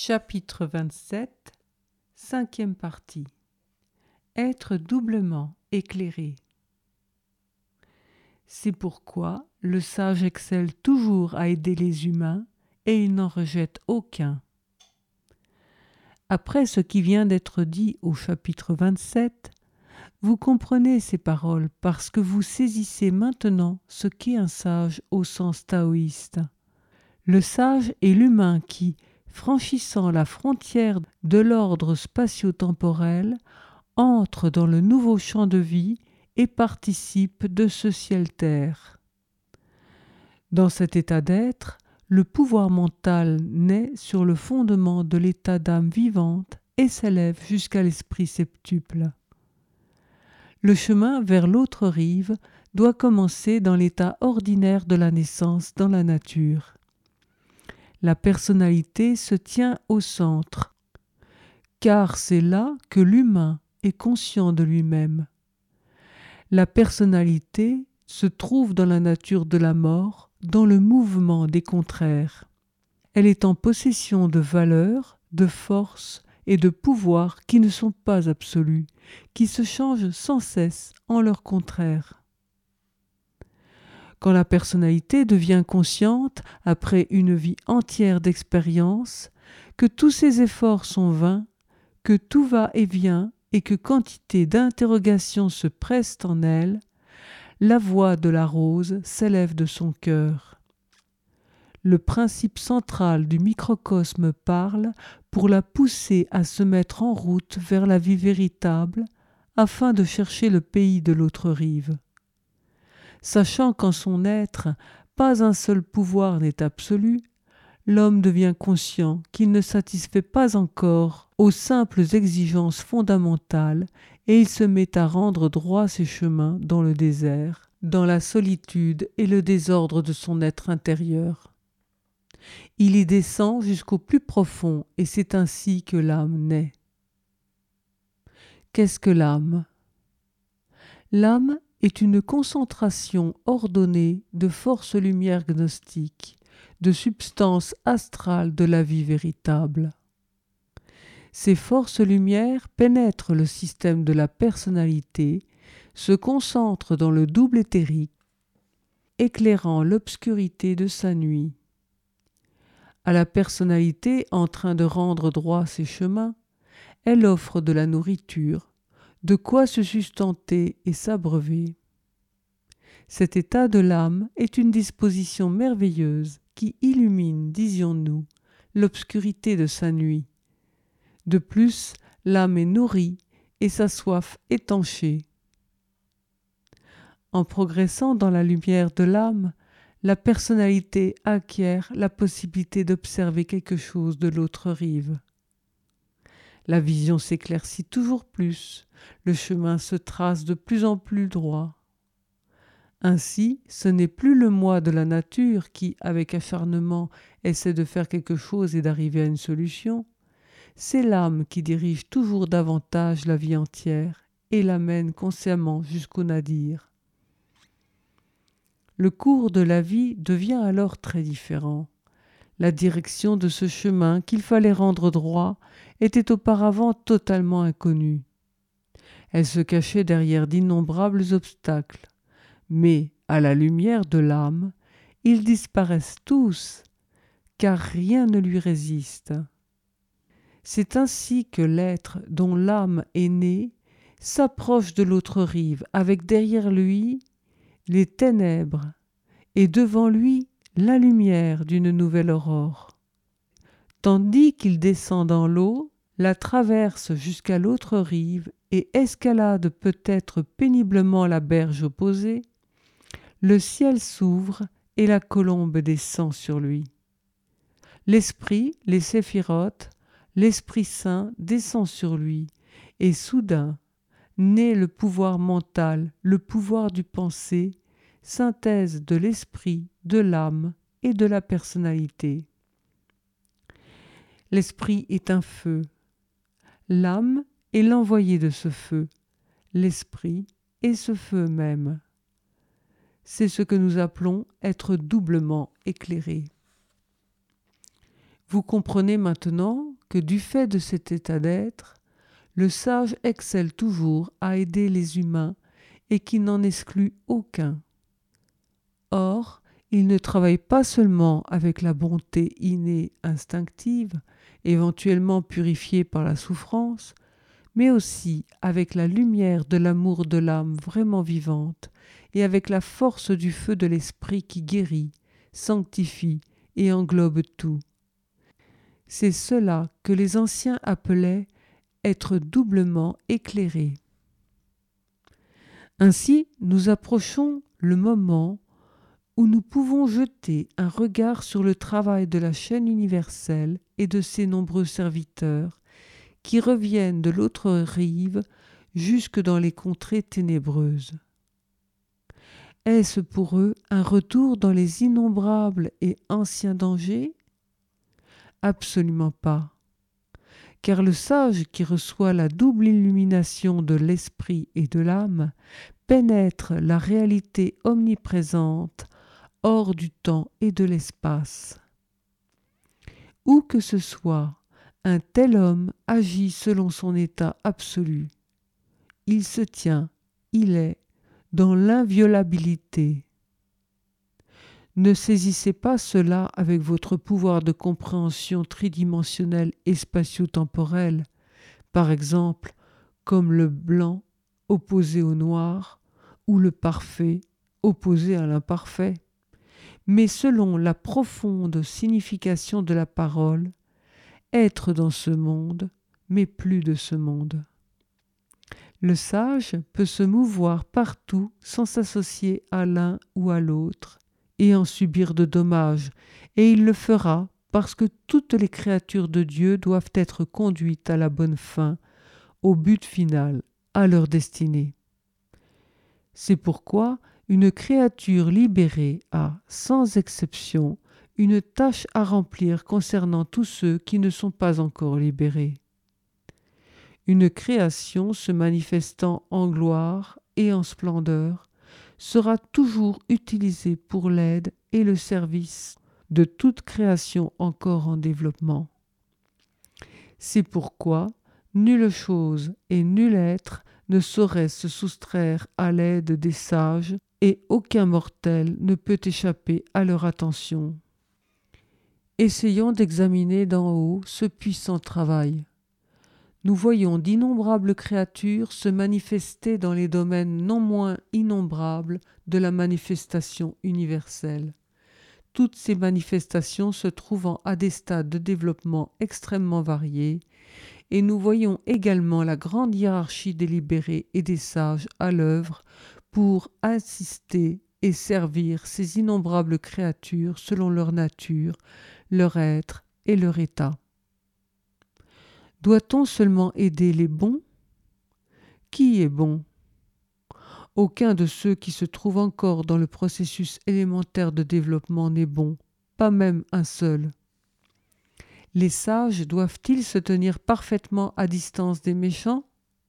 Chapitre 27, cinquième partie. Être doublement éclairé. C'est pourquoi le sage excelle toujours à aider les humains et il n'en rejette aucun. Après ce qui vient d'être dit au chapitre 27, vous comprenez ces paroles parce que vous saisissez maintenant ce qu'est un sage au sens taoïste. Le sage est l'humain qui, franchissant la frontière de l'ordre spatio-temporel, entre dans le nouveau champ de vie et participe de ce ciel-terre. Dans cet état d'être, le pouvoir mental naît sur le fondement de l'état d'âme vivante et s'élève jusqu'à l'esprit septuple. Le chemin vers l'autre rive doit commencer dans l'état ordinaire de la naissance dans la nature. La personnalité se tient au centre, car c'est là que l'humain est conscient de lui-même. La personnalité se trouve dans la nature de la mort, dans le mouvement des contraires. Elle est en possession de valeurs, de forces et de pouvoirs qui ne sont pas absolus, qui se changent sans cesse en leur contraire. Quand la personnalité devient consciente, après une vie entière d'expérience, que tous ses efforts sont vains, que tout va et vient et que quantité d'interrogations se pressent en elle, la voix de la rose s'élève de son cœur. Le principe central du microcosme parle pour la pousser à se mettre en route vers la vie véritable, afin de chercher le pays de l'autre rive. Sachant qu'en son être, pas un seul pouvoir n'est absolu, l'homme devient conscient qu'il ne satisfait pas encore aux simples exigences fondamentales et il se met à rendre droit ses chemins dans le désert, dans la solitude et le désordre de son être intérieur. Il y descend jusqu'au plus profond et c'est ainsi que l'âme naît. Qu'est-ce que l'âme ? L'âme est une concentration ordonnée de forces lumière gnostiques, de substances astrales de la vie véritable. Ces forces lumière pénètrent le système de la personnalité, se concentrent dans le double éthérique, éclairant l'obscurité de sa nuit. À la personnalité en train de rendre droit ses chemins, elle offre de la nourriture, de quoi se sustenter et s'abreuver. Cet état de l'âme est une disposition merveilleuse qui illumine, disions-nous, l'obscurité de sa nuit. De plus, l'âme est nourrie et sa soif étanchée. En progressant dans la lumière de l'âme, la personnalité acquiert la possibilité d'observer quelque chose de l'autre rive. La vision s'éclaircit toujours plus, le chemin se trace de plus en plus droit. Ainsi, ce n'est plus le moi de la nature qui, avec acharnement, essaie de faire quelque chose et d'arriver à une solution. C'est l'âme qui dirige toujours davantage la vie entière et l'amène consciemment jusqu'au nadir. Le cours de la vie devient alors très différent. La direction de ce chemin qu'il fallait rendre droit était auparavant totalement inconnue. Elle se cachait derrière d'innombrables obstacles. Mais, à la lumière de l'âme, ils disparaissent tous, car rien ne lui résiste. C'est ainsi que l'être dont l'âme est née s'approche de l'autre rive, avec derrière lui les ténèbres, et devant lui la lumière d'une nouvelle aurore. Tandis qu'il descend dans l'eau, la traverse jusqu'à l'autre rive et escalade peut-être péniblement la berge opposée, le ciel s'ouvre et la colombe descend sur lui. L'esprit, les séphirotes, l'Esprit Saint descend sur lui, et soudain, naît le pouvoir mental, le pouvoir du penser, synthèse de l'esprit, de l'âme et de la personnalité. L'esprit est un feu. L'âme est l'envoyé de ce feu. L'esprit est ce feu même. C'est ce que nous appelons être doublement éclairé. Vous comprenez maintenant que du fait de cet état d'être, le sage excelle toujours à aider les humains et qu'il n'en exclut aucun. Or, il ne travaille pas seulement avec la bonté innée instinctive, éventuellement purifiée par la souffrance, mais aussi avec la lumière de l'amour de l'âme vraiment vivante et avec la force du feu de l'esprit qui guérit, sanctifie et englobe tout. C'est cela que les anciens appelaient être doublement éclairé. Ainsi, nous approchons le moment où nous pouvons jeter un regard sur le travail de la chaîne universelle et de ses nombreux serviteurs qui reviennent de l'autre rive jusque dans les contrées ténébreuses. Est-ce pour eux un retour dans les innombrables et anciens dangers ? Absolument pas. Car le sage qui reçoit la double illumination de l'esprit et de l'âme pénètre la réalité omniprésente hors du temps et de l'espace. Où que ce soit, un tel homme agit selon son état absolu. Il se tient, il est, dans l'inviolabilité. Ne saisissez pas cela avec votre pouvoir de compréhension tridimensionnelle et spatio-temporelle, par exemple, comme le blanc opposé au noir ou le parfait opposé à l'imparfait, mais selon la profonde signification de la parole, être dans ce monde, mais plus de ce monde. Le sage peut se mouvoir partout sans s'associer à l'un ou à l'autre et en subir de dommages, et il le fera parce que toutes les créatures de Dieu doivent être conduites à la bonne fin, au but final, à leur destinée. C'est pourquoi une créature libérée a, sans exception, une tâche à remplir concernant tous ceux qui ne sont pas encore libérés. Une création se manifestant en gloire et en splendeur sera toujours utilisée pour l'aide et le service de toute création encore en développement. C'est pourquoi nulle chose et nul être ne saurait se soustraire à l'aide des sages et aucun mortel ne peut échapper à leur attention. Essayons d'examiner d'en haut ce puissant travail. Nous voyons d'innombrables créatures se manifester dans les domaines non moins innombrables de la manifestation universelle. Toutes ces manifestations se trouvant à des stades de développement extrêmement variés, et nous voyons également la grande hiérarchie des libérés et des sages à l'œuvre pour assister et servir ces innombrables créatures selon leur nature, leur être et leur état. Doit-on seulement aider les bons ? Qui est bon ? Aucun de ceux qui se trouvent encore dans le processus élémentaire de développement n'est bon, pas même un seul. Les sages doivent-ils se tenir parfaitement à distance des méchants ?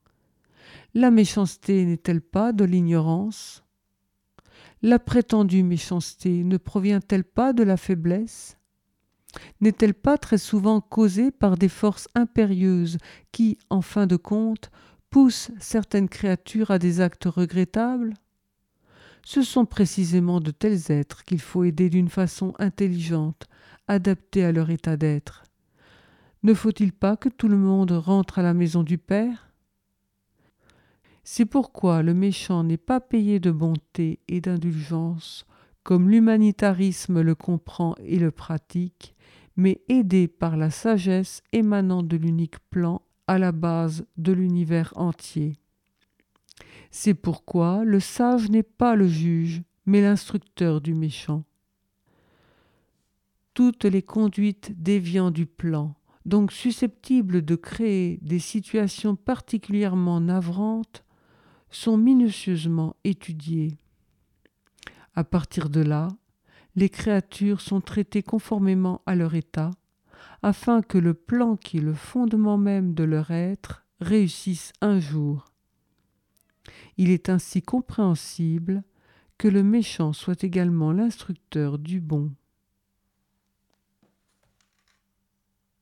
La méchanceté n'est-elle pas de l'ignorance ? La prétendue méchanceté ne provient-elle pas de la faiblesse ? N'est-elle pas très souvent causée par des forces impérieuses qui, en fin de compte, poussent certaines créatures à des actes regrettables ? Ce sont précisément de tels êtres qu'il faut aider d'une façon intelligente, adaptée à leur état d'être. Ne faut-il pas que tout le monde rentre à la maison du Père ? C'est pourquoi le méchant n'est pas payé de bonté et d'indulgence, comme l'humanitarisme le comprend et le pratique, mais aidé par la sagesse émanant de l'unique plan à la base de l'univers entier. C'est pourquoi le sage n'est pas le juge, mais l'instructeur du méchant. Toutes les conduites déviant du plan, donc susceptibles de créer des situations particulièrement navrantes, sont minutieusement étudiées. À partir de là, les créatures sont traitées conformément à leur état, afin que le plan qui est le fondement même de leur être réussisse un jour. Il est ainsi compréhensible que le méchant soit également l'instructeur du bon.